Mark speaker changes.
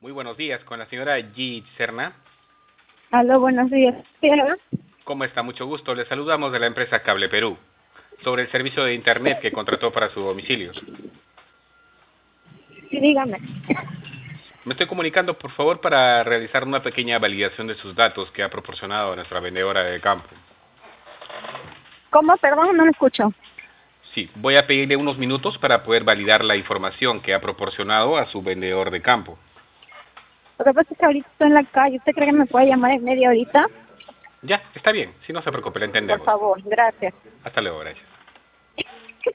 Speaker 1: Muy buenos días, con la señora G. Serna.
Speaker 2: Aló, buenos días. ¿Sí, hola?
Speaker 1: ¿Cómo está? Mucho gusto. Le saludamos de la empresa Cable Perú, sobre el servicio de Internet que contrató para su domicilio.
Speaker 2: Sí, dígame.
Speaker 1: Me estoy comunicando, por favor, para realizar una pequeña validación de sus datos que ha proporcionado nuestra vendedora de campo.
Speaker 2: ¿Cómo? Perdón, no lo escucho.
Speaker 1: Sí, voy a pedirle unos minutos para poder validar la información que ha proporcionado a su vendedor de campo.
Speaker 2: Lo que pasa es que ahorita estoy en la calle. ¿Usted cree que me puede llamar en media horita?
Speaker 1: Ya, está bien. Si no se preocupe, le
Speaker 2: Por
Speaker 1: entendemos.
Speaker 2: favor, gracias.
Speaker 1: Hasta luego, gracias.